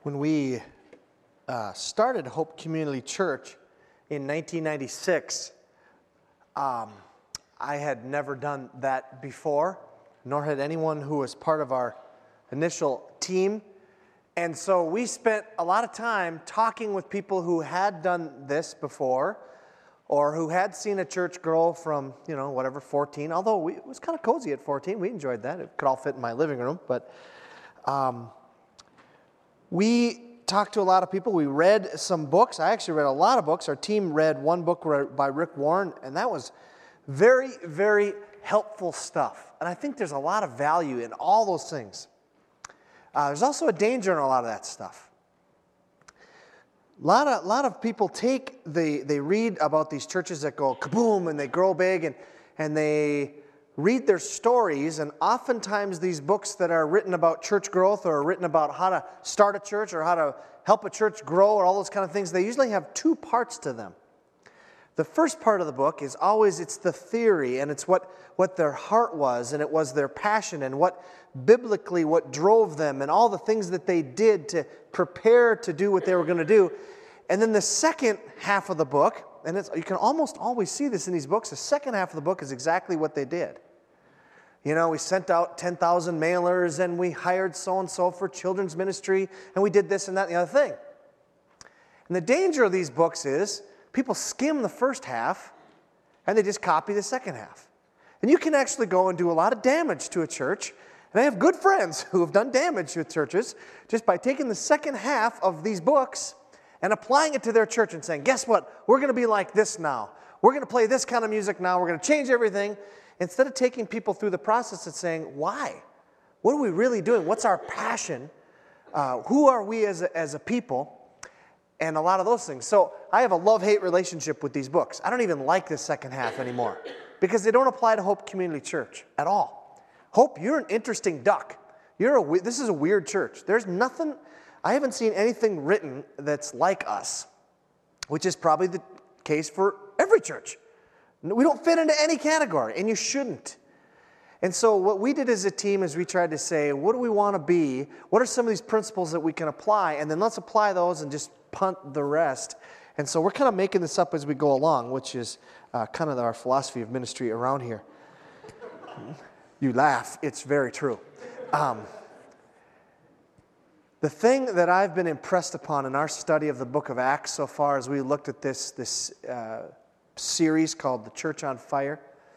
When we started Hope Community Church in 1996, I had never done that before, nor had anyone who was part of our initial team. And so we spent a lot of time talking with people who had done this before, or who had seen a church grow from, 14, although it was kind of cozy at 14. We enjoyed that. It could all fit in my living room, but we talked to a lot of people. We read some books. I actually read a lot of books. Our team read one book by Rick Warren, and that was very, very helpful stuff. And I think there's a lot of value in all those things. There's also a danger in a lot of that stuff. A lot of people they read about these churches that go kaboom and they grow big and they read their stories, and oftentimes these books that are written about church growth or written about how to start a church or how to help a church grow or all those kind of things, they usually have two parts to them. The first part of the book is always, it's the theory, and it's what their heart was, and it was their passion, and what drove them, and all the things that they did to prepare to do what they were going to do. And then the second half of the book, and you can almost always see this in these books, the second half of the book is exactly what they did. We sent out 10,000 mailers, and we hired so-and-so for children's ministry, and we did this and that and the other thing. And the danger of these books is people skim the first half, and they just copy the second half. And you can actually go and do a lot of damage to a church. And I have good friends who have done damage to churches just by taking the second half of these books and applying it to their church and saying, guess what? We're going to be like this now. We're going to play this kind of music now. We're going to change everything. Instead of taking people through the process of saying, why? What are we really doing? What's our passion? Who are we as a people? And a lot of those things. So I have a love-hate relationship with these books. I don't even like the second half anymore because they don't apply to Hope Community Church at all. Hope, you're an interesting duck. This is a weird church. There's nothing, I haven't seen anything written that's like us, which is probably the case for every church. We don't fit into any category, and you shouldn't. And so what we did as a team is we tried to say, what do we want to be? What are some of these principles that we can apply? And then let's apply those and just punt the rest. And so we're kind of making this up as we go along, which is kind of our philosophy of ministry around here. You laugh. It's very true. The thing that I've been impressed upon in our study of the book of Acts so far as we looked at this series called The Church on Fire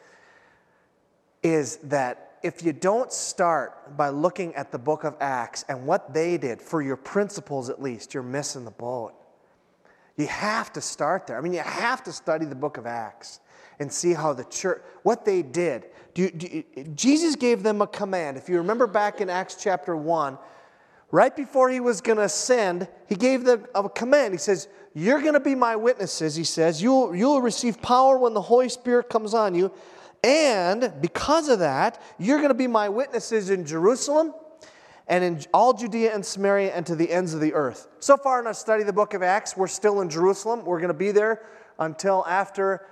is that if you don't start by looking at the book of Acts and what they did, for your principles at least, you're missing the boat. You have to start there. You have to study the book of Acts and see how the church, what they did. Jesus gave them a command. If you remember back in Acts chapter 1, right before he was going to ascend, he gave them a command. He says, you're going to be my witnesses, he says. You'll receive power when the Holy Spirit comes on you. And because of that, you're going to be my witnesses in Jerusalem and in all Judea and Samaria and to the ends of the earth. So far in our study of the book of Acts, we're still in Jerusalem. We're going to be there until after,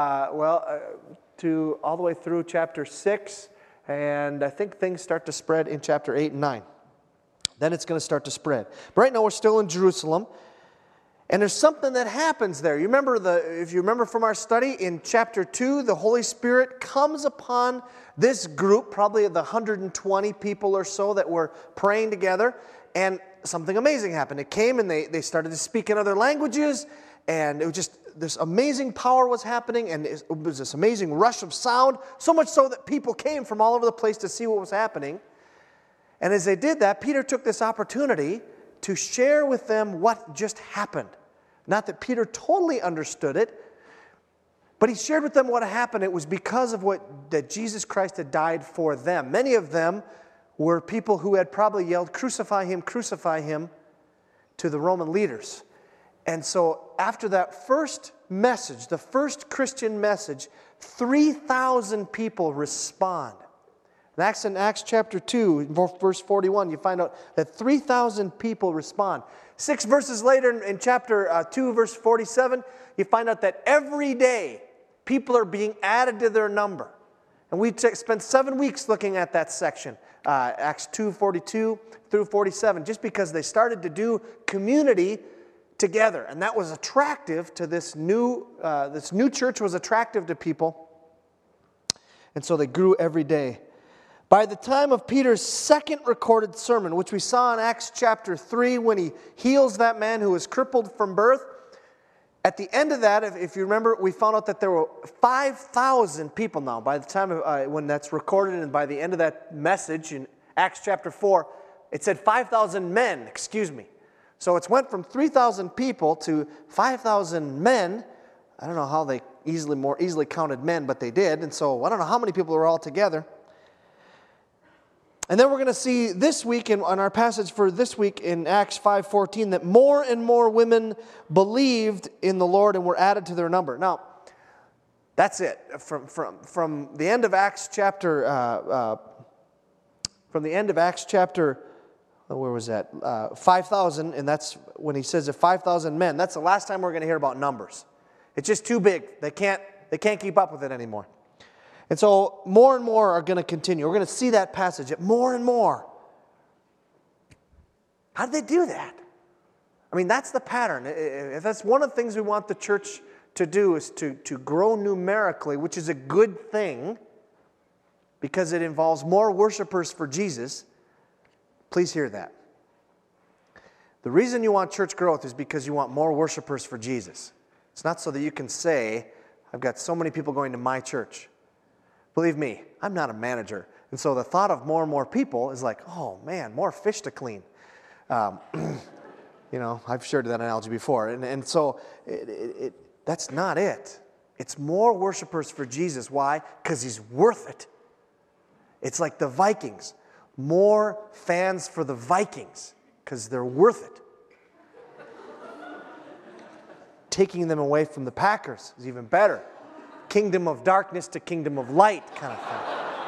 to all the way through chapter 6. And I think things start to spread in chapter 8 and 9. Then it's going to start to spread. But right now we're still in Jerusalem. And there's something that happens there. If you remember from our study, in chapter 2, the Holy Spirit comes upon this group, probably the 120 people or so that were praying together, and something amazing happened. It came and they started to speak in other languages, and it was just, this amazing power was happening, and it was this amazing rush of sound, so much so that people came from all over the place to see what was happening. And as they did that, Peter took this opportunity to share with them what just happened. Not that Peter totally understood it, but he shared with them what happened. It was because of that Jesus Christ had died for them. Many of them were people who had probably yelled, crucify him, to the Roman leaders. And so after that first message, the first Christian message, 3,000 people respond. In Acts chapter 2, verse 41, you find out that 3,000 people respond. 6 verses later in chapter 2, verse 47, you find out that every day people are being added to their number. And we spent 7 weeks looking at that section. Acts 2:42 through 47, just because they started to do community together. And that was attractive to this new church was attractive to people. And so they grew every day. By the time of Peter's second recorded sermon, which we saw in Acts chapter 3 when he heals that man who was crippled from birth, at the end of that, if you remember, we found out that there were 5,000 people now. By the time when that's recorded and by the end of that message in Acts chapter 4, it said 5,000 men, So it's went from 3,000 people to 5,000 men. I don't know how they more easily counted men, but they did. And so I don't know how many people were all together. And then we're going to see this week, on our passage for this week in Acts 5:14, that more and more women believed in the Lord and were added to their number. Now, that's it. From the end of Acts chapter, where was that? 5,000, and that's when he says that 5,000 men. That's the last time we're going to hear about numbers. It's just too big. They can't keep up with it anymore. And so more and more are going to continue. We're going to see that passage, more and more. How did they do that? I mean, that's the pattern. If that's one of the things we want the church to do, is to grow numerically, which is a good thing because it involves more worshipers for Jesus. Please hear that. The reason you want church growth is because you want more worshipers for Jesus. It's not so that you can say, I've got so many people going to my church. Believe me, I'm not a manager. And so the thought of more and more people is like, oh man, more fish to clean. I've shared that analogy before. And so that's not it. It's more worshipers for Jesus. Why? Because he's worth it. It's like the Vikings. More fans for the Vikings because they're worth it. Taking them away from the Packers is even better. Kingdom of darkness to kingdom of light kind of thing.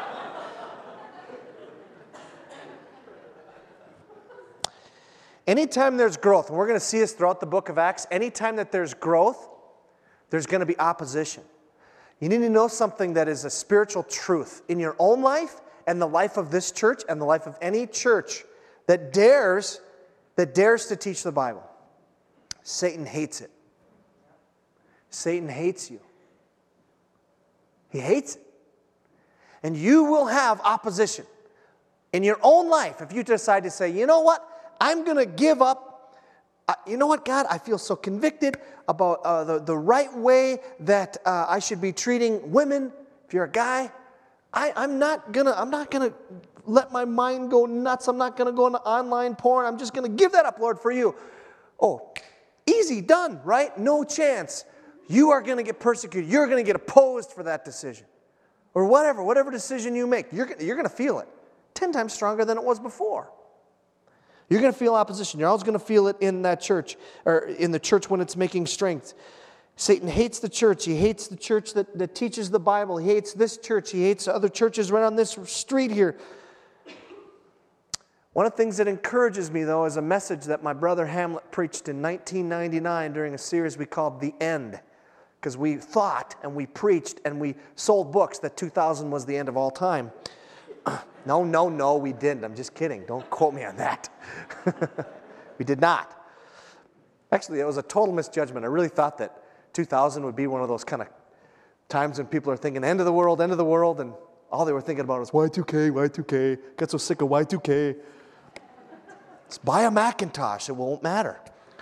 Anytime there's growth, and we're going to see this throughout the book of Acts, anytime that there's growth, there's going to be opposition. You need to know something that is a spiritual truth in your own life and the life of this church and the life of any church that dares to teach the Bible. Satan hates it. Satan hates you. He hates it. And you will have opposition in your own life if you decide to say, you know what, I'm going to give up. You know what, God, I feel so convicted about the right way that I should be treating women. If you're a guy, I'm not gonna let my mind go nuts. I'm not gonna go into online porn. I'm just gonna give that up, Lord, for you. Oh, easy, done, right? No chance. You are gonna get persecuted. You're gonna get opposed for that decision, or whatever decision you make. You're gonna feel it 10 times stronger than it was before. You're going to feel opposition. You're always going to feel it in that church, or in the church when it's making strength. Satan hates the church. He hates the church that teaches the Bible. He hates this church. He hates other churches right on this street here. One of the things that encourages me, though, is a message that my brother Hamlet preached in 1999 during a series we called The End. Because we thought and we preached and we sold books that 2000 was the end of all time. No, we didn't. I'm just kidding. Don't quote me on that. We did not. Actually, it was a total misjudgment. I really thought that 2000 would be one of those kind of times when people are thinking end of the world, and all they were thinking about was Y2K. Got so sick of Y2K. Just buy a Macintosh. It won't matter.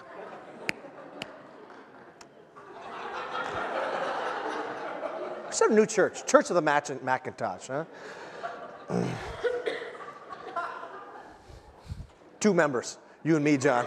Start a new church. Church of the Macintosh, huh? 2 members, you and me, John.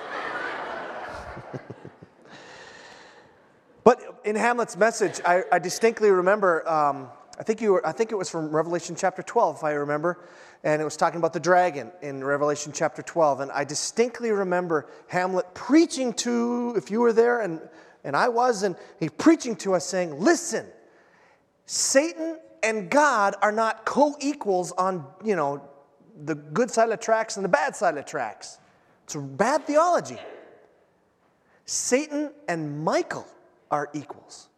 But in Hamlet's message, I distinctly remember. I think it was from Revelation chapter 12, if I remember, and it was talking about the dragon in Revelation chapter 12. And I distinctly remember Hamlet preaching to, if you were there, and I was, and he preaching to us, saying, "Listen, Satan and God are not co-equals on, the good side of the tracks and the bad side of the tracks. It's a bad theology. Satan and Michael are equals.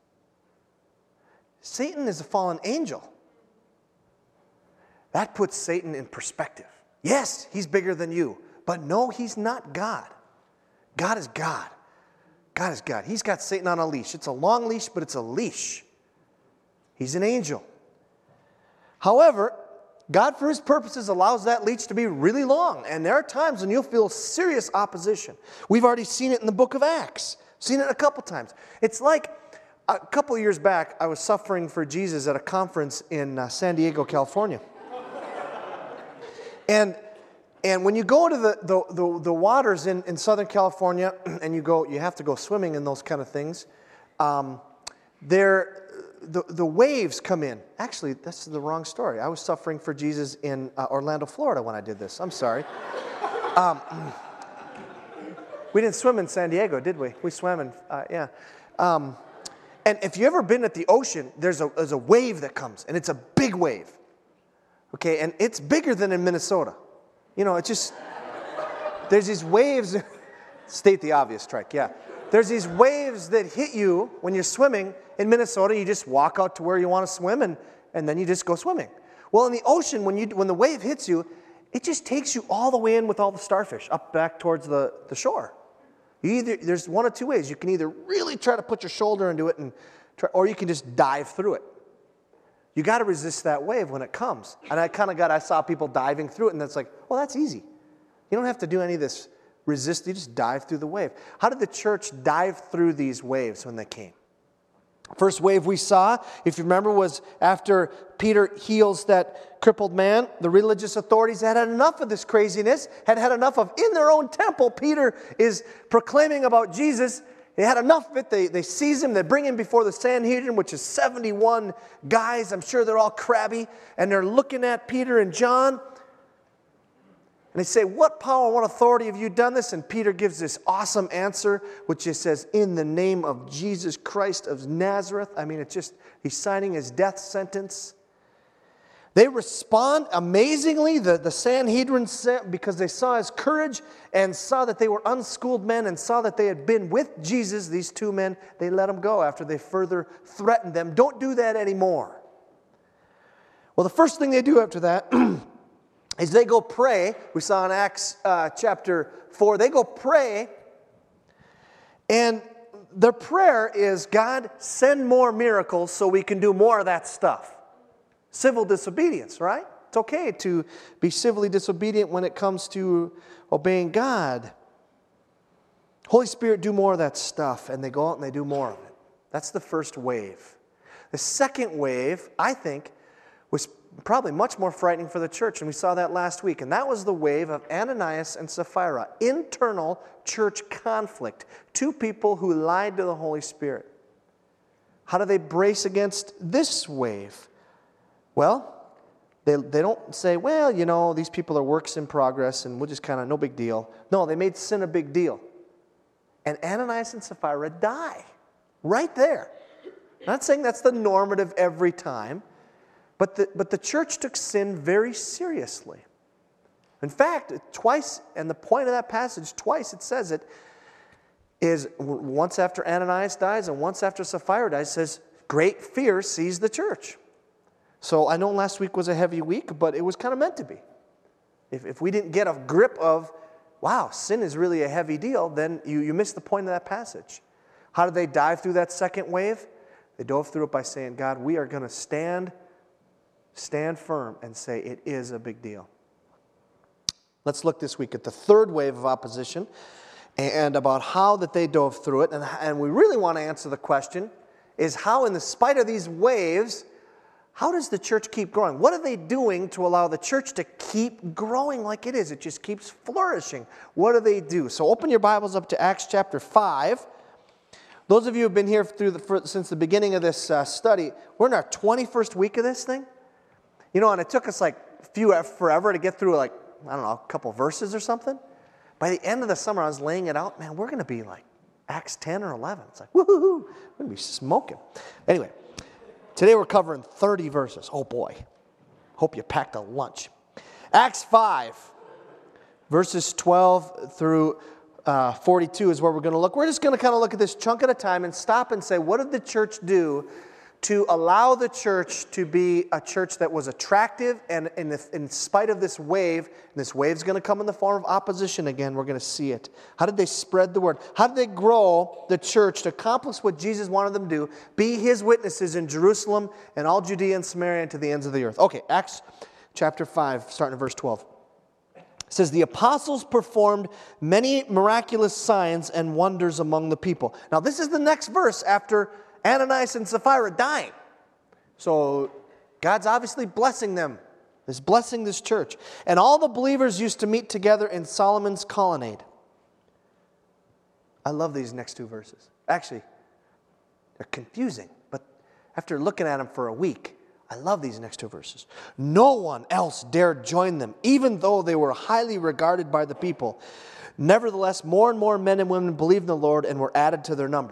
Satan is a fallen angel. That puts Satan in perspective. Yes, he's bigger than you. But no, he's not God. God is God. God is God. He's got Satan on a leash. It's a long leash, but it's a leash. He's an angel. However, God, for his purposes, allows that leash to be really long. And there are times when you'll feel serious opposition. We've already seen it in the book of Acts. Seen it a couple times. It's like a couple of years back, I was suffering for Jesus at a conference in San Diego, California. And when you go to the waters in Southern California, and you have to go swimming in those kind of things, the waves come in. Actually, that's the wrong story. I was suffering for Jesus in Orlando, Florida when I did this. I'm sorry. We didn't swim in San Diego, did we? We swam in, yeah. And if you've ever been at the ocean, there's a wave that comes, and it's a big wave. Okay, and it's bigger than in Minnesota. You know, there's these waves, state the obvious, Trike, yeah. There's these waves that hit you when you're swimming. In Minnesota, you just walk out to where you want to swim, and then you just go swimming. Well, in the ocean, when the wave hits you, it just takes you all the way in with all the starfish, up back towards the shore. There's one of two ways. You can either really try to put your shoulder into it, or you can just dive through it. You got to resist that wave when it comes. And I saw people diving through it, and that's like, well, that's easy. You don't have to do any of this resist. You just dive through the wave. How did the church dive through these waves when they came? First wave we saw, if you remember, was after Peter heals that crippled man. The religious authorities had enough of this craziness, had enough of, in their own temple, Peter is proclaiming about Jesus. They had enough of it. They seize him. They bring him before the Sanhedrin, which is 71 guys. I'm sure they're all crabby. And they're looking at Peter and John. And they say, what power, what authority have you done this? And Peter gives this awesome answer, which just says, in the name of Jesus Christ of Nazareth. I mean, he's signing his death sentence. They respond amazingly, the Sanhedrin, because they saw his courage and saw that they were unschooled men and saw that they had been with Jesus, these two men. They let them go after they further threatened them. Don't do that anymore. Well, the first thing they do after that is they go pray. We saw in Acts chapter 4, they go pray, and their prayer is, God, send more miracles so we can do more of that stuff. Civil disobedience, right? It's okay to be civilly disobedient when it comes to obeying God. Holy Spirit, do more of that stuff, and they go out and they do more of it. That's the first wave. The second wave, I think, was probably much more frightening for the church, and we saw that last week, and that was the wave of Ananias and Sapphira, internal church conflict, two people who lied to the Holy Spirit. How do they brace against this wave? Well, they don't say, well, you know, these people are works in progress, and we'll just kind of, no big deal. No, they made sin a big deal. And Ananias and Sapphira die right there. I'm not saying that's the normative every time, but the church took sin very seriously. In fact, twice, and the point of that passage, twice it says it, is once after Ananias dies and once after Sapphira dies, it says, great fear seized the church. So I know last week was a heavy week, but it was kind of meant to be. If we didn't get a grip of, wow, sin is really a heavy deal, then you miss the point of that passage. How did they dive through that second wave? They dove through it by saying, God, we are going to stand firm and say it is a big deal. Let's look this week at the third wave of opposition and about how that they dove through it. And we really want to answer the question is how, in the spite of these waves, how does the church keep growing? What are they doing to allow the church to keep growing like it is? It just keeps flourishing. What do they do? So open your Bibles up to Acts chapter 5. Those of you who have been here since the beginning of this study, we're in our 21st week of this thing. You know, and it took us forever to get through a couple verses or something. By the end of the summer, I was laying it out. Man, we're going to be like Acts 10 or 11. It's like, woo-hoo-hoo. We're going to be smoking. Anyway. Today we're covering 30 verses. Oh boy. Hope you packed a lunch. Acts 5, verses 12 through 42 is where we're going to look. We're just going to kind of look at this chunk at a time and stop and say, what did the church do to allow the church to be a church that was attractive, and in spite of this wave, and this wave's going to come in the form of opposition again, we're going to see it. How did they spread the word? How did they grow the church to accomplish what Jesus wanted them to do, be his witnesses in Jerusalem and all Judea and Samaria and to the ends of the earth? Okay, Acts chapter 5, starting at verse 12. It says, the apostles performed many miraculous signs and wonders among the people. Now this is the next verse after Ananias and Sapphira dying. So God's obviously blessing them. He's blessing this church. And all the believers used to meet together in Solomon's colonnade. I love these next two verses. Actually, they're confusing, but after looking at them for a week, I love these next two verses. No one else dared join them, even though they were highly regarded by the people. Nevertheless, more and more men and women believed in the Lord and were added to their number.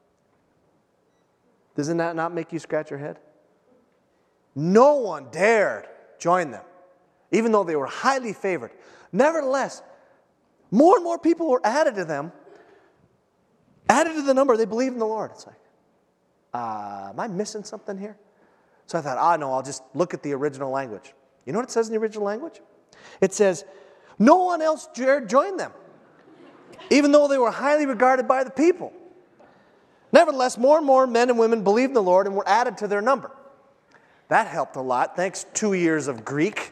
Doesn't that not make you scratch your head? No one dared join them, even though they were highly favored. Nevertheless, more and more people were added to them, added to the number. They believed in the Lord. It's like, am I missing something here? So I thought, no, I'll just look at the original language. You know what it says in the original language? It says, no one else dared join them, even though they were highly regarded by the people. Nevertheless, more and more men and women believed in the Lord and were added to their number. That helped a lot. Thanks, 2 years of Greek.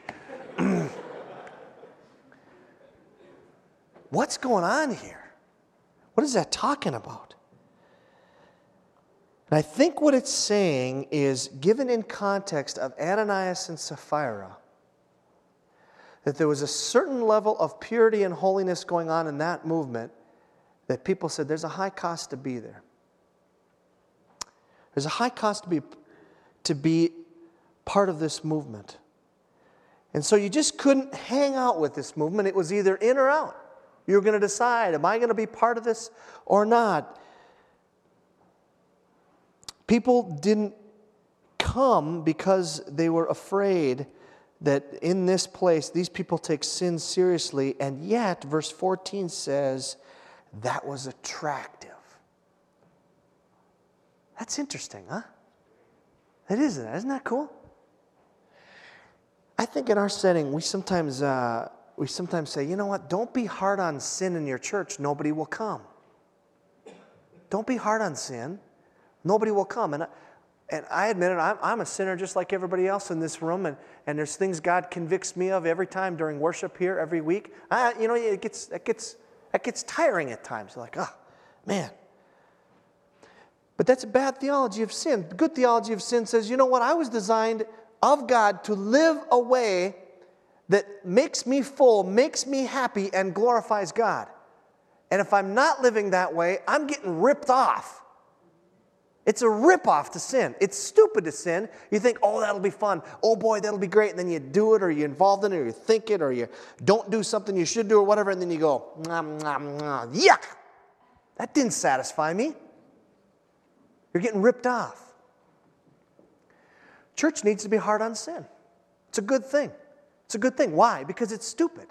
What's going on here? What is that talking about? And I think what it's saying is, given in context of Ananias and Sapphira, that there was a certain level of purity and holiness going on in that movement that people said there's a high cost to be there. There's a high cost to be part of this movement. And so you just couldn't hang out with this movement. It was either in or out. You were going to decide, am I going to be part of this or not? People didn't come because they were afraid that in this place, these people take sin seriously. And yet, verse 14 says, that was attractive. That's interesting, huh? That isn't it? Isn't that cool? I think in our setting, we sometimes say, you know what? Don't be hard on sin in your church. Nobody will come. Don't be hard on sin. Nobody will come. And I admit it, I'm a sinner just like everybody else in this room. And there's things God convicts me of every time during worship here every week. It gets tiring at times. You're like, oh, man. But that's a bad theology of sin. Good theology of sin says, you know what? I was designed of God to live a way that makes me full, makes me happy, and glorifies God. And if I'm not living that way, I'm getting ripped off. It's a rip-off to sin. It's stupid to sin. You think, oh, that'll be fun. Oh, boy, that'll be great. And then you do it, or you're involved in it, or you think it, or you don't do something you should do, or whatever, and then you go, yuck! That didn't satisfy me. You're getting ripped off. Church needs to be hard on sin. It's a good thing. It's a good thing. Why? Because it's stupid.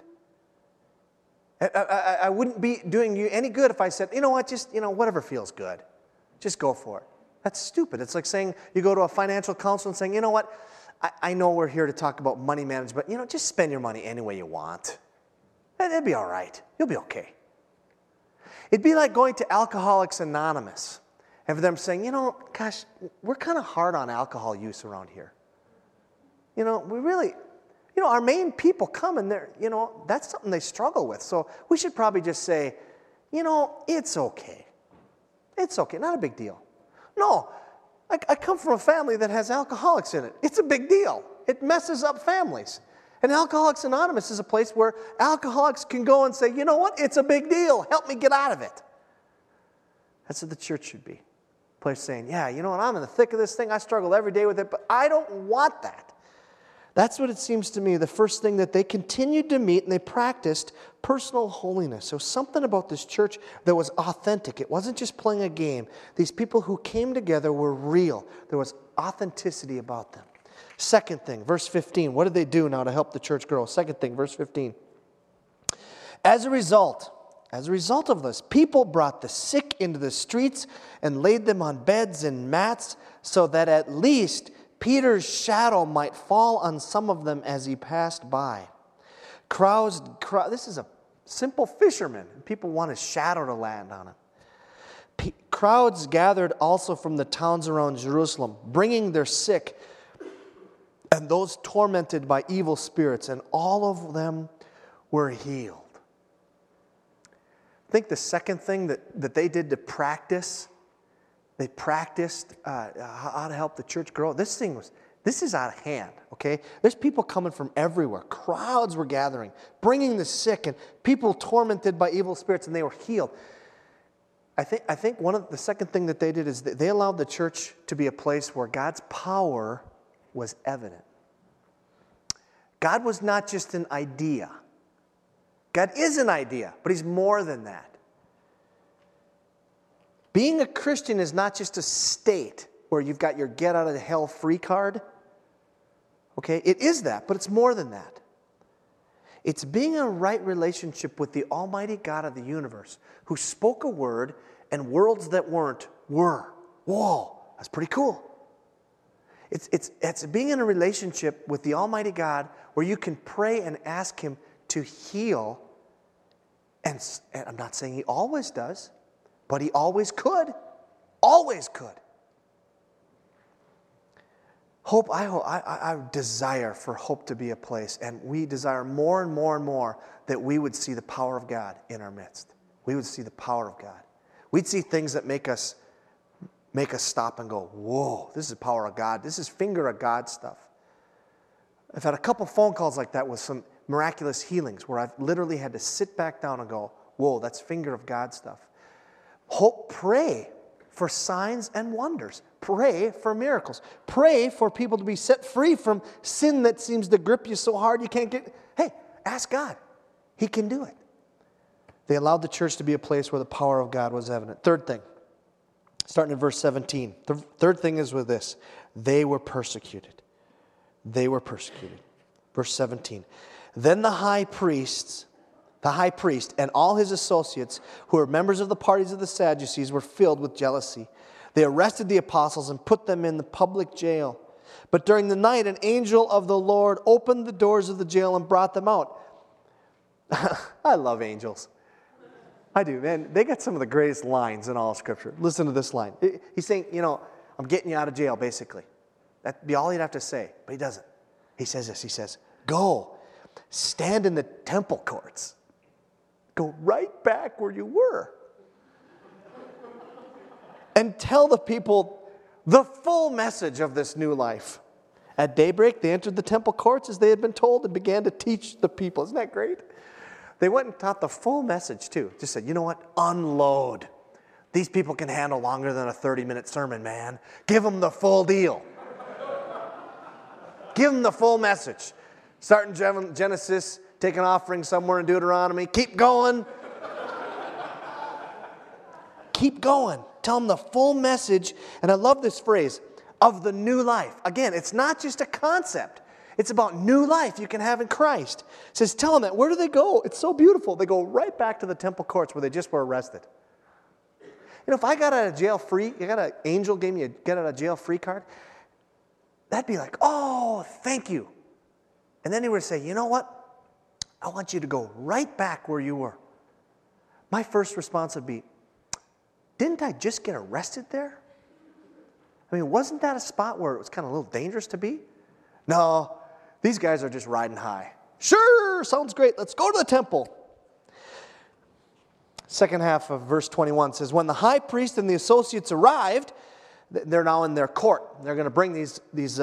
I wouldn't be doing you any good if I said, you know what, just, whatever feels good. Just go for it. That's stupid. It's like saying you go to a financial counselor and saying, you know what, I know we're here to talk about money management, but, just spend your money any way you want. It'll be all right. You'll be okay. It'd be like going to Alcoholics Anonymous and for them saying, gosh, we're kind of hard on alcohol use around here. We really, our main people come and they're, that's something they struggle with. So we should probably just say, it's okay. It's okay, not a big deal. No, I come from a family that has alcoholics in it. It's a big deal. It messes up families. And Alcoholics Anonymous is a place where alcoholics can go and say, you know what, it's a big deal. Help me get out of it. That's what the church should be. A place saying, yeah, you know what, I'm in the thick of this thing. I struggle every day with it, but I don't want that. That's what it seems to me, the first thing that they continued to meet and they practiced personal holiness. So something about this church that was authentic. It wasn't just playing a game. These people who came together were real. There was authenticity about them. Second thing, verse 15. What did they do now to help the church grow? Second thing, verse 15. As a result, As a result of this, people brought the sick into the streets and laid them on beds and mats so that at least Peter's shadow might fall on some of them as he passed by. This is a simple fisherman. People want his shadow to land on him. Crowds gathered also from the towns around Jerusalem, bringing their sick and those tormented by evil spirits, and all of them were healed. I think the second thing that they did to practice, they practiced how to help the church grow. This is out of hand, okay? There's people coming from everywhere. Crowds were gathering, bringing the sick and people tormented by evil spirits, and they were healed. I think the second thing that they did is they allowed the church to be a place where God's power was evident. God was not just an idea. God is an idea, but He's more than that. Being a Christian is not just a state where you've got your get out of hell free card. Okay, it is that, but it's more than that. It's being in a right relationship with the Almighty God of the universe, who spoke a word and worlds that weren't were. Whoa, that's pretty cool. It's being in a relationship with the Almighty God where you can pray and ask Him to heal. And I'm not saying He always does, but He always could. Always could. Hope, I desire for Hope to be a place, and we desire more and more and more that we would see the power of God in our midst. We would see the power of God. We'd see things that make us stop and go, whoa, this is the power of God. This is finger of God stuff. I've had a couple phone calls like that with some miraculous healings where I've literally had to sit back down and go, whoa, that's finger of God stuff. Hope, pray for signs and wonders. Pray for miracles. Pray for people to be set free from sin that seems to grip you so hard you can't get. Hey, ask God. He can do it. They allowed the church to be a place where the power of God was evident. Third thing, starting in verse 17. The third thing is with this. They were persecuted. They were persecuted. Verse 17. Then the high priest and all his associates, who were members of the parties of the Sadducees, were filled with jealousy. They arrested the apostles and put them in the public jail. But during the night, an angel of the Lord opened the doors of the jail and brought them out. I love angels. I do, man. They got some of the greatest lines in all of Scripture. Listen to this line. He's saying, I'm getting you out of jail, basically. That'd be all he'd have to say, but he doesn't. He says this. He says, go, stand in the temple courts. Go right back where you were. And tell the people the full message of this new life. At daybreak, they entered the temple courts as they had been told and began to teach the people. Isn't that great? They went and taught the full message too. Just said, you know what? Unload. These people can handle longer than a 30-minute sermon, man. Give them the full deal. Give them the full message. Start in Genesis, take an offering somewhere in Deuteronomy. Keep going. Keep going. Tell them the full message. And I love this phrase, of the new life. Again, it's not just a concept. It's about new life you can have in Christ. It says, tell them that. Where do they go? It's so beautiful. They go right back to the temple courts where they just were arrested. If I got out of jail free, an angel gave me a get out of jail free card, that'd be like, oh, thank you. And then he would say, you know what? I want you to go right back where you were. My first response would be, didn't I just get arrested there? I mean, wasn't that a spot where it was kind of a little dangerous to be? No, these guys are just riding high. Sure, sounds great. Let's go to the temple. Second half of verse 21 says, when the high priest and the associates arrived, they're now in their court. They're going to bring these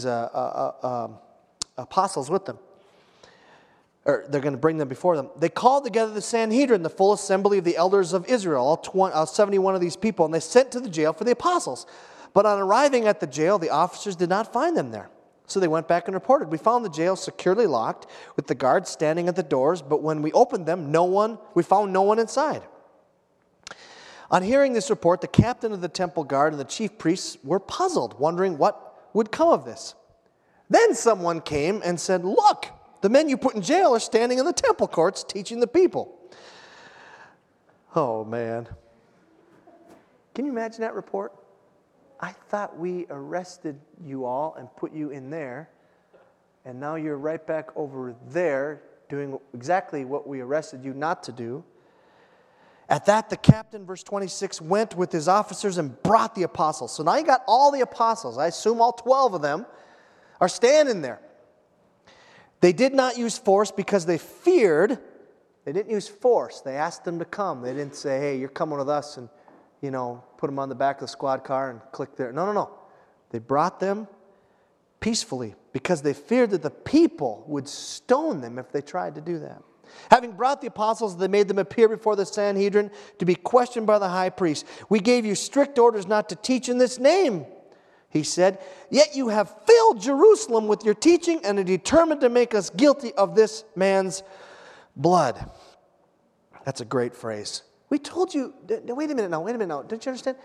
apostles with them. Or they're going to bring them before them. They called together the Sanhedrin, the full assembly of the elders of Israel, all 71 of these people, and they sent to the jail for the apostles. But on arriving at the jail, the officers did not find them there. So they went back and reported, we found the jail securely locked, with the guards standing at the doors, but when we opened them, we found no one inside. On hearing this report, the captain of the temple guard and the chief priests were puzzled, wondering what would come of this. Then someone came and said, look, the men you put in jail are standing in the temple courts teaching the people. Oh, man. Can you imagine that report? I thought we arrested you all and put you in there, and now you're right back over there doing exactly what we arrested you not to do. At that, the captain, verse 26, went with his officers and brought the apostles. So now you got all the apostles. I assume all 12 of them are standing there. They did not use force because they feared. They didn't use force. They asked them to come. They didn't say, hey, you're coming with us, and, put them on the back of the squad car and click there. No. They brought them peacefully because they feared that the people would stone them if they tried to do that. Having brought the apostles, they made them appear before the Sanhedrin to be questioned by the high priest. We gave you strict orders not to teach in this name, he said. Yet you have filled Jerusalem with your teaching and are determined to make us guilty of this man's blood. That's a great phrase. We told you, wait a minute now. Don't you understand?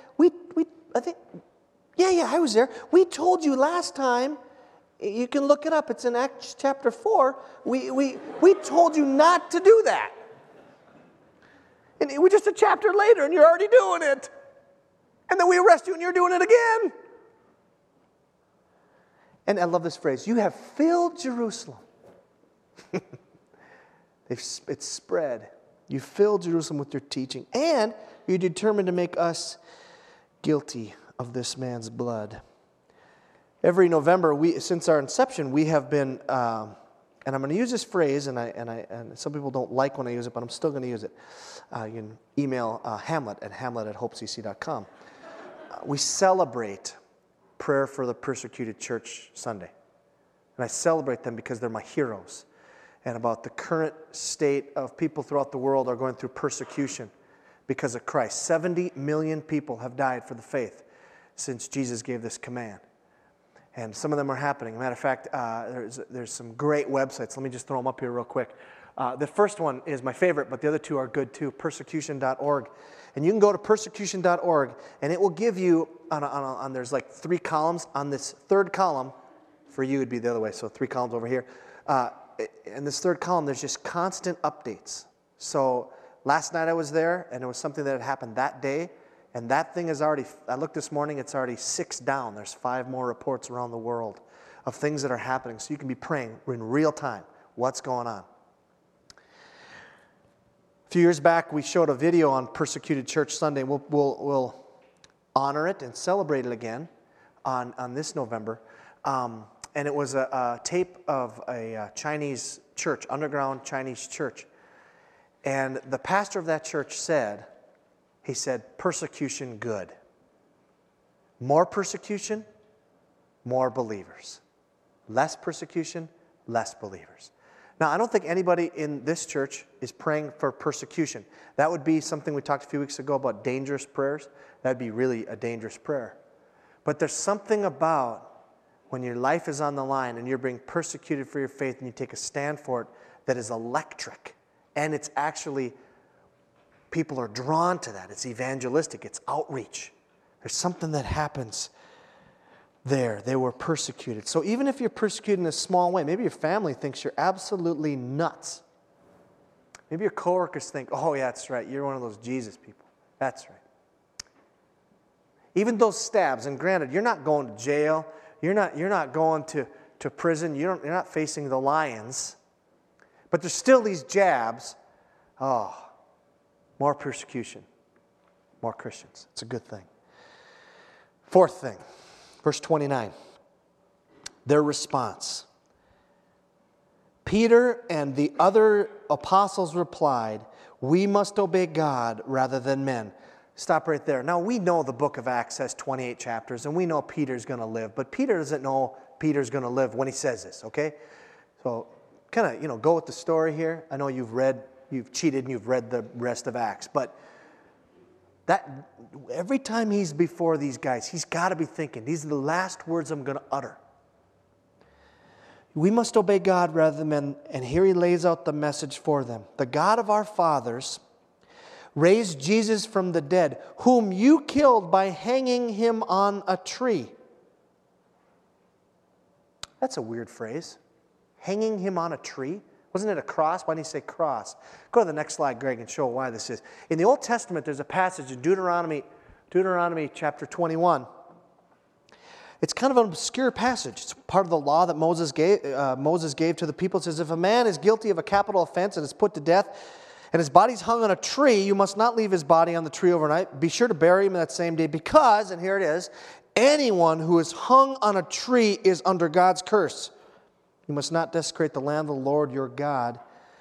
I was there. We told you last time. You can look it up. It's in Acts chapter 4. We told you not to do that. And we're just a chapter later, and you're already doing it. And then we arrest you, and you're doing it again. And I love this phrase. You have filled Jerusalem. It's spread. You filled Jerusalem with your teaching. And you're determined to make us guilty of this man's blood. Every November, since our inception, we have been, and I'm going to use this phrase, and some people don't like when I use it, but I'm still going to use it. You can email Hamlet at hamlet@hopecc.com. We celebrate Prayer for the Persecuted Church Sunday. And I celebrate them because they're my heroes. And about the current state of people throughout the world are going through persecution because of Christ. 70 million people have died for the faith since Jesus gave this command. And some of them are happening. Matter of fact, there's some great websites. Let me just throw them up here real quick. The first one is my favorite, but the other two are good too, persecution.org. And you can go to persecution.org, and it will give you, there's like 3 columns. On this third column, for you it'd be the other way, so 3 columns over here. In this third column, there's just constant updates. So last night I was there, and it was something that had happened that day. And that thing is already, I looked this morning, it's already 6 down. There's 5 more reports around the world of things that are happening. So you can be praying in real time what's going on. A few years back, we showed a video on Persecuted Church Sunday. We'll honor it and celebrate it again on this November. And it was a tape of a Chinese church, underground Chinese church. And the pastor of that church said, persecution good. More persecution, more believers. Less persecution, less believers. Now, I don't think anybody in this church is praying for persecution. That would be something we talked a few weeks ago about dangerous prayers. That would be really a dangerous prayer. But there's something about when your life is on the line and you're being persecuted for your faith and you take a stand for it that is electric. And it's actually, people are drawn to that. It's evangelistic. It's outreach. There's something that happens there. They were persecuted. So even if you're persecuted in a small way, maybe your family thinks you're absolutely nuts. Maybe your coworkers think, oh yeah, that's right, you're one of those Jesus people. That's right. Even those stabs, and granted, you're not going to jail. You're not going to prison. You're not facing the lions. But there's still these jabs. Oh, more persecution. More Christians. It's a good thing. Fourth thing. Verse 29, their response. Peter and the other apostles replied, we must obey God rather than men. Stop right there. Now, we know the book of Acts has 28 chapters, and we know Peter's going to live, but Peter doesn't know Peter's going to live when he says this, okay? So, kind of, go with the story here. I know you've cheated and you've read the rest of Acts, but that every time he's before these guys, he's got to be thinking, these are the last words I'm going to utter. We must obey God rather than men, and here he lays out the message for them. The God of our fathers raised Jesus from the dead, whom you killed by hanging him on a tree. That's a weird phrase. Hanging him on a tree? Wasn't it a cross? Why didn't he say cross? Go to the next slide, Greg, and show why this is. In the Old Testament, there's a passage in Deuteronomy chapter 21. It's kind of an obscure passage. It's part of the law that Moses gave to the people. It says, if a man is guilty of a capital offense and is put to death, and his body's hung on a tree, you must not leave his body on the tree overnight. Be sure to bury him that same day, because, and here it is, anyone who is hung on a tree is under God's curse. You must not desecrate the land of the Lord your God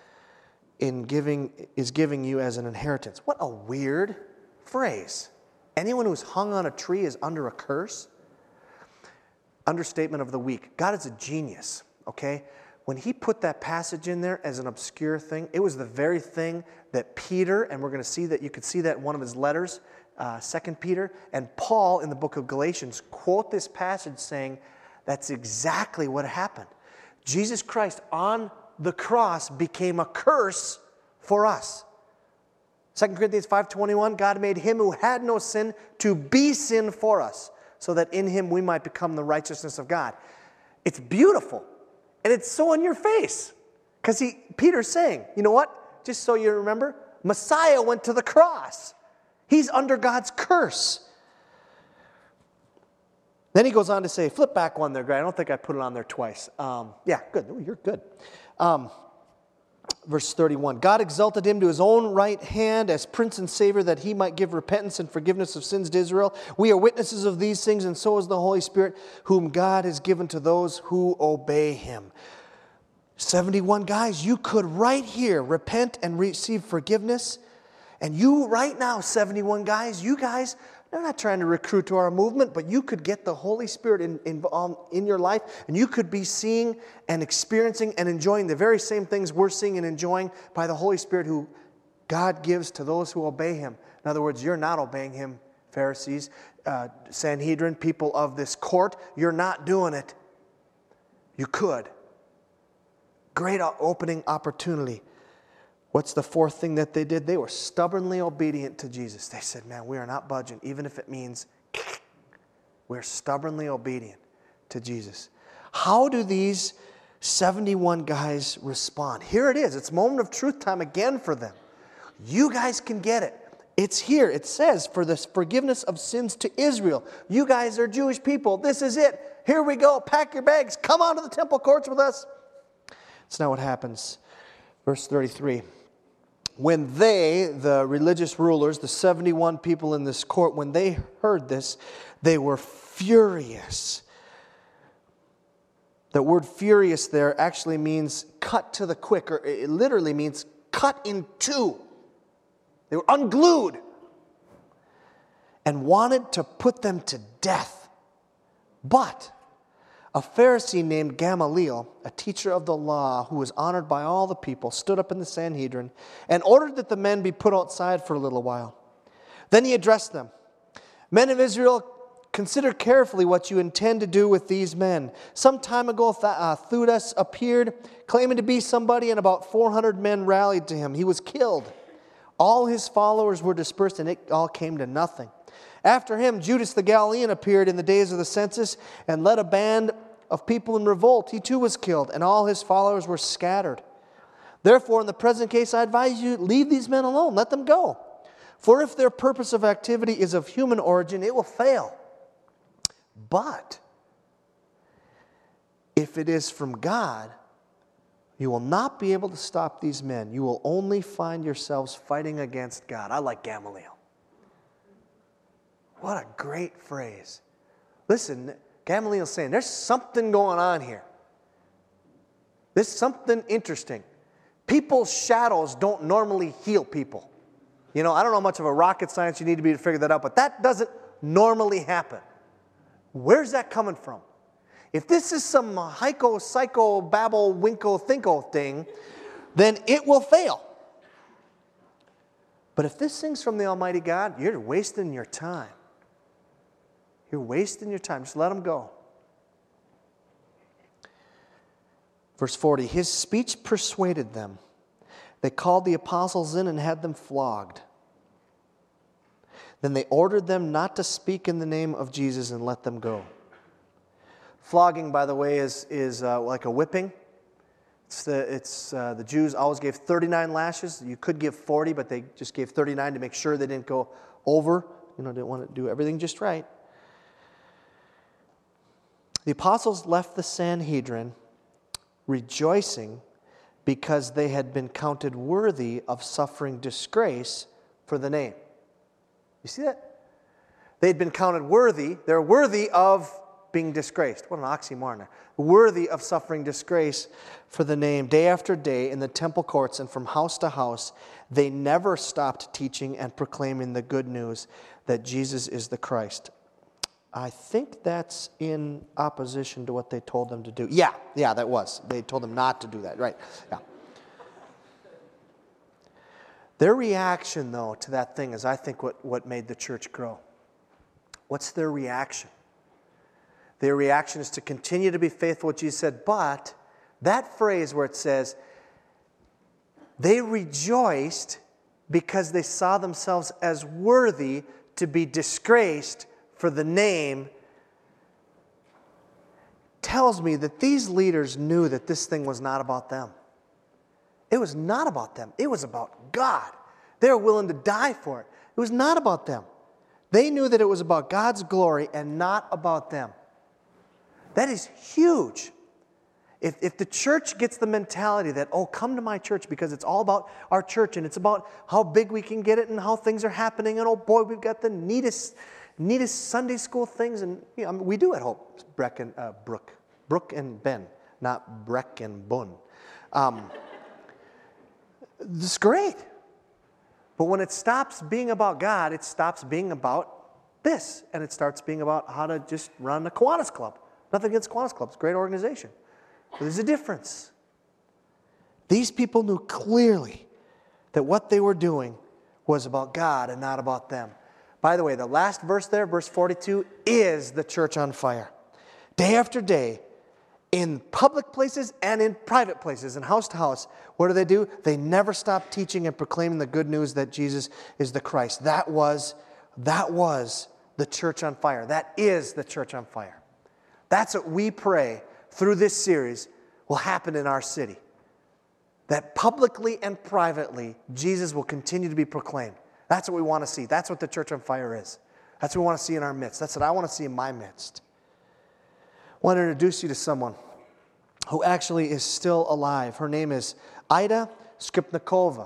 is giving you as an inheritance. What a weird phrase. Anyone who's hung on a tree is under a curse? Understatement of the week. God is a genius, okay? When he put that passage in there as an obscure thing, it was the very thing that Peter, and we're going to see that, you could see that in one of his letters, 2 Peter, and Paul in the book of Galatians quote this passage saying that's exactly what happened. Jesus Christ on the cross became a curse for us. 2 Corinthians 5:21, God made him who had no sin to be sin for us, so that in him we might become the righteousness of God. It's beautiful, and it's so in your face. Because Peter's saying, you know what? Just so you remember, Messiah went to the cross. He's under God's curse. Then he goes on to say, flip back one there, Greg. I don't think I put it on there twice. Yeah, good. Ooh, you're good. Verse 31, God exalted him to his own right hand as Prince and Savior, that he might give repentance and forgiveness of sins to Israel. We are witnesses of these things, and so is the Holy Spirit, whom God has given to those who obey him. 71 guys, you could right here repent and receive forgiveness. And you right now, 71 guys, you guys, they're not trying to recruit to our movement, but you could get the Holy Spirit in your life, and you could be seeing and experiencing and enjoying the very same things we're seeing and enjoying by the Holy Spirit who God gives to those who obey him. In other words, you're not obeying him, Pharisees, Sanhedrin, people of this court. You're not doing it. You could. Great opening opportunity. What's the fourth thing that they did? They were stubbornly obedient to Jesus. They said, man, we are not budging, even if it means we're stubbornly obedient to Jesus. How do these 71 guys respond? Here it is. It's moment of truth time again for them. You guys can get it. It's here. It says, for the forgiveness of sins to Israel. You guys are Jewish people. This is it. Here we go. Pack your bags. Come on to the temple courts with us. It's not what happens. Verse 33. When they, the religious rulers, the 71 people in this court, when they heard this, they were furious. The word furious there actually means cut to the quick, or it literally means cut in two. They were unglued and wanted to put them to death. But a Pharisee named Gamaliel, a teacher of the law who was honored by all the people, stood up in the Sanhedrin and ordered that the men be put outside for a little while. Then he addressed them. Men of Israel, consider carefully what you intend to do with these men. Some time ago, Theudas appeared, claiming to be somebody, and about 400 men rallied to him. He was killed. All his followers were dispersed, and it all came to nothing. After him, Judas the Galilean appeared in the days of the census and led a band of people in revolt. He too was killed, and all his followers were scattered. Therefore, in the present case, I advise you, leave these men alone. Let them go. For if their purpose of activity is of human origin, it will fail. But if it is from God, you will not be able to stop these men. You will only find yourselves fighting against God. I like Gamaliel. What a great phrase. Listen, Gamaliel's saying, there's something going on here. There's something interesting. People's shadows don't normally heal people. You know, I don't know how much of a rocket science you need to be to figure that out, but that doesn't normally happen. Where's that coming from? If this is some hyco, psycho, babble, winko, thinko thing, then it will fail. But if this thing's from the Almighty God, you're wasting your time. You're wasting your time. Just let them go. Verse 40, his speech persuaded them. They called the apostles in and had them flogged. Then they ordered them not to speak in the name of Jesus and let them go. Flogging, by the way, is like a whipping. The Jews always gave 39 lashes. You could give 40, but they just gave 39 to make sure they didn't go over. Didn't want to do everything just right. The apostles left the Sanhedrin rejoicing because they had been counted worthy of suffering disgrace for the name. You see that? They'd been counted worthy. They're worthy of being disgraced. What an oxymoron there. Worthy of suffering disgrace for the name. Day after day in the temple courts and from house to house, they never stopped teaching and proclaiming the good news that Jesus is the Christ. I think that's in opposition to what they told them to do. Yeah, that was. They told them not to do that, right? Yeah. Their reaction, though, to that thing is, I think, what made the church grow. What's their reaction? Their reaction is to continue to be faithful, what Jesus said, but that phrase where it says, they rejoiced because they saw themselves as worthy to be disgraced for the name, tells me that these leaders knew that this thing was not about them. It was not about them. It was about God. They were willing to die for it. It was not about them. They knew that it was about God's glory and not about them. That is huge. If the church gets the mentality that, come to my church because it's all about our church and it's about how big we can get it and how things are happening and we've got the neatest Sunday school things, and we do at Hope. Brooke and Ben, not Breck and Bun. This is great. But when it stops being about God, it stops being about this, and it starts being about how to just run a Kiwanis Club. Nothing against Kiwanis Club. It's a great organization. But there's a difference. These people knew clearly that what they were doing was about God and not about them. By the way, the last verse there, verse 42, is the church on fire. Day after day, in public places and in private places, and house to house, what do? They never stopped teaching and proclaiming the good news that Jesus is the Christ. That was the church on fire. That is the church on fire. That's what we pray through this series will happen in our city. That publicly and privately, Jesus will continue to be proclaimed. That's what we want to see. That's what the church on fire is. That's what we want to see in our midst. That's what I want to see in my midst. I want to introduce you to someone who actually is still alive. Her name is Ida Skripnikova.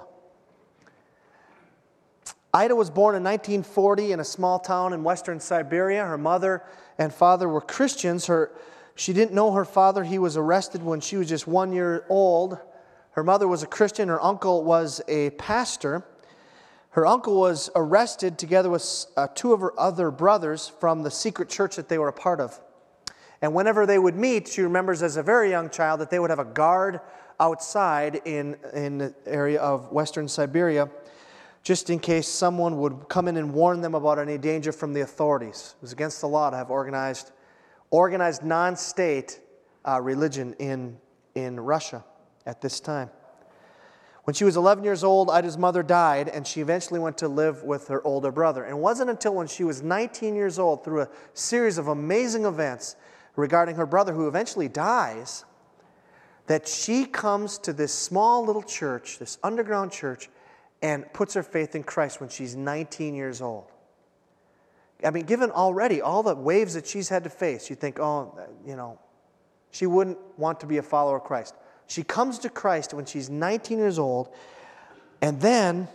Ida was born in 1940 in a small town in western Siberia. Her mother and father were Christians. She didn't know her father. He was arrested when she was just 1 year old. Her mother was a Christian. Her uncle was a pastor. Her uncle was arrested together with two of her other brothers from the secret church that they were a part of. And whenever they would meet, she remembers as a very young child that they would have a guard outside in the area of western Siberia, just in case someone would come in and warn them about any danger from the authorities. It was against the law to have organized non-state religion in Russia at this time. When she was 11 years old, Ida's mother died, and she eventually went to live with her older brother. And it wasn't until when she was 19 years old, through a series of amazing events regarding her brother, who eventually dies, that she comes to this small little church, this underground church, and puts her faith in Christ when she's 19 years old. I mean, given already all the waves that she's had to face, you think, she wouldn't want to be a follower of Christ. She comes to Christ when she's 19 years old, and then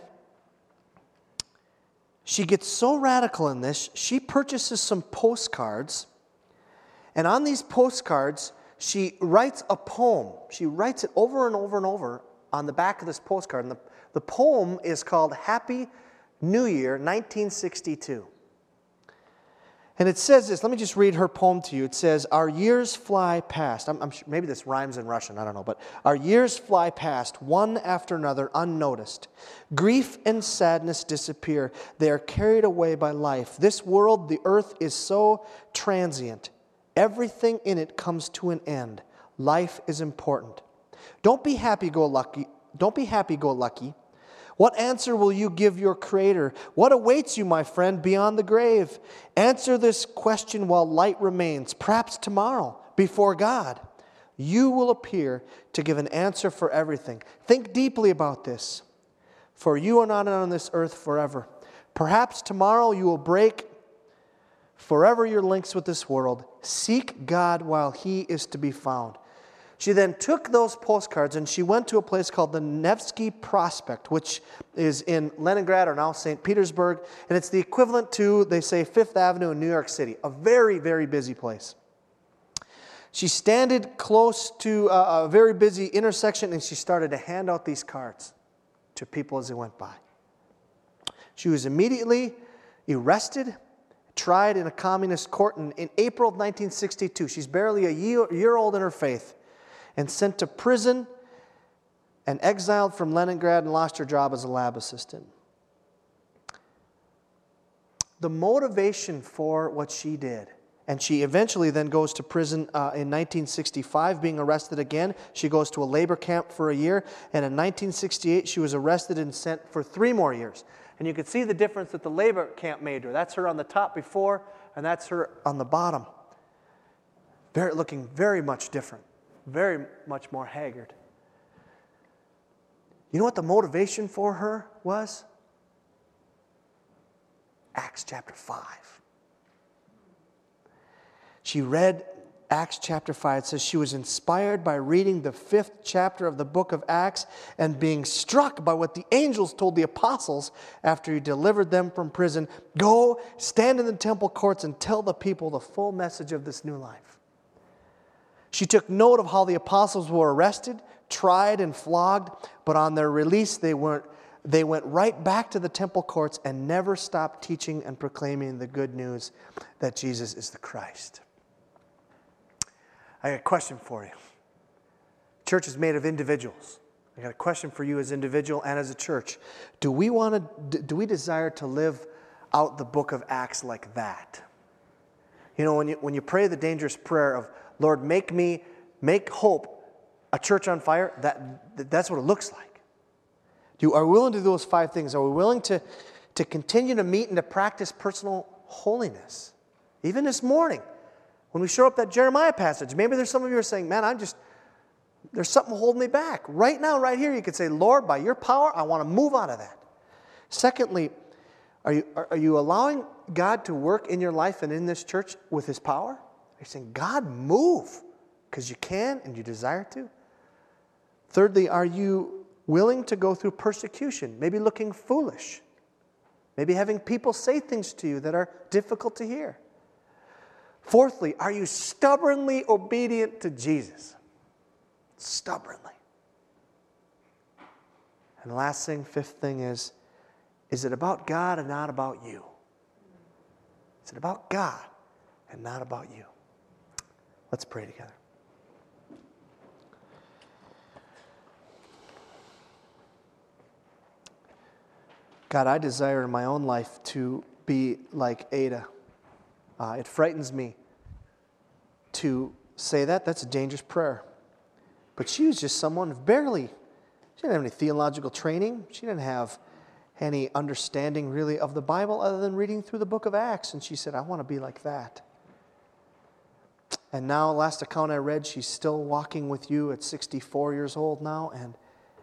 she gets so radical in this, she purchases some postcards, and on these postcards, she writes a poem. She writes it over and over and over on the back of this postcard, and the poem is called Happy New Year, 1962. And it says this. Let me just read her poem to you. It says, our years fly past. I'm sure, maybe this rhymes in Russian, I don't know. But our years fly past, one after another, unnoticed. Grief and sadness disappear. They are carried away by life. This world, the earth, is so transient. Everything in it comes to an end. Life is important. Don't be happy-go-lucky. Don't be happy-go-lucky. What answer will you give your Creator? What awaits you, my friend, beyond the grave? Answer this question while light remains, perhaps tomorrow, before God. You will appear to give an answer for everything. Think deeply about this, for you are not on this earth forever. Perhaps tomorrow you will break forever your links with this world. Seek God while He is to be found. She then took those postcards and she went to a place called the Nevsky Prospect, which is in Leningrad or now St. Petersburg. And it's the equivalent to, they say, Fifth Avenue in New York City. A very, very busy place. She standed close to a very busy intersection and she started to hand out these cards to people as they went by. She was immediately arrested, tried in a communist court in April of 1962. She's barely a year old in her faith. And sent to prison and exiled from Leningrad and lost her job as a lab assistant. The motivation for what she did, and she eventually then goes to prison in 1965, being arrested again. She goes to a labor camp for a year, and in 1968 she was arrested and sent for 3 more years. And you can see the difference that the labor camp made her. That's her on the top before, and that's her on the bottom. Looking very much different. Very much more haggard. You know what the motivation for her was? Acts chapter 5. She read Acts chapter 5. It says she was inspired by reading the 5th chapter of the book of Acts and being struck by what the angels told the apostles after He delivered them from prison. Go, stand in the temple courts and tell the people the full message of this new life. She took note of how the apostles were arrested, tried, and flogged, but on their release they went right back to the temple courts and never stopped teaching and proclaiming the good news that Jesus is the Christ. I got a question for you. Church is made of individuals. I got a question for you as an individual and as a church. Do we desire to live out the book of Acts like that? You know, when you pray the dangerous prayer of, Lord, make hope a church on fire, that's what it looks like. Are we willing to do those 5 things? Are we willing to continue to meet and to practice personal holiness? Even this morning, when we show up that Jeremiah passage, maybe there's some of you who are saying, man, there's something holding me back. Right now, right here, you could say, Lord, by your power, I want to move out of that. Secondly, are you allowing God to work in your life and in this church with His power? You're saying, God, move, because you can and you desire to. Thirdly, are you willing to go through persecution, maybe looking foolish, maybe having people say things to you that are difficult to hear? Fourthly, are you stubbornly obedient to Jesus? Stubbornly. And the last thing, 5th thing is it about God and not about you? Is it about God and not about you? Let's pray together. God, I desire in my own life to be like Ada. It frightens me to say that. That's a dangerous prayer. But she was just someone she didn't have any theological training. She didn't have any understanding really of the Bible other than reading through the book of Acts. And she said, I want to be like that. And now, last account I read, she's still walking with you at 64 years old now and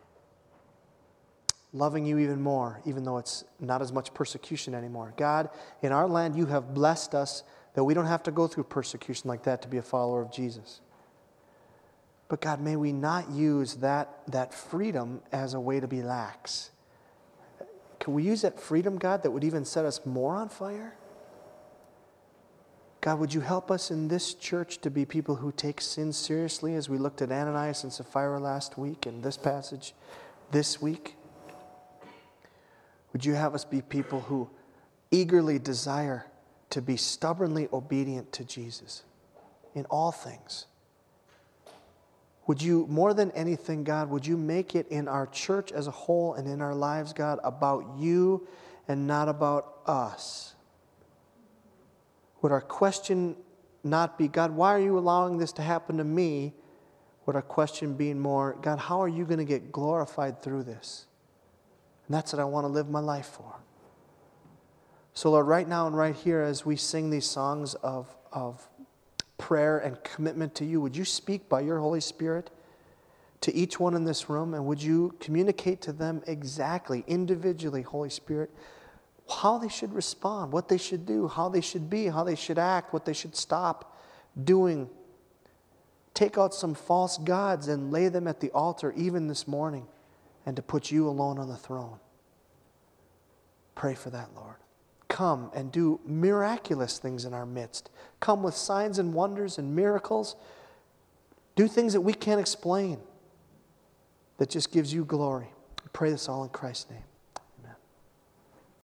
loving you even more, even though it's not as much persecution anymore. God, in our land, you have blessed us that we don't have to go through persecution like that to be a follower of Jesus. But God, may we not use that freedom as a way to be lax. Can we use that freedom, God, that would even set us more on fire? God, would you help us in this church to be people who take sin seriously as we looked at Ananias and Sapphira last week and this passage this week? Would you have us be people who eagerly desire to be stubbornly obedient to Jesus in all things? Would you, more than anything, God, would you make it in our church as a whole and in our lives, God, about you and not about us? Would our question not be, God, why are you allowing this to happen to me? Would our question be more, God, how are you going to get glorified through this? And that's what I want to live my life for. So, Lord, right now and right here, as we sing these songs of prayer and commitment to you, would you speak by your Holy Spirit to each one in this room, and would you communicate to them exactly, individually, Holy Spirit, how they should respond, what they should do, how they should be, how they should act, what they should stop doing. Take out some false gods and lay them at the altar even this morning, and to put you alone on the throne. Pray for that, Lord. Come and do miraculous things in our midst. Come with signs and wonders and miracles. Do things that we can't explain, that just gives you glory. I pray this all in Christ's name.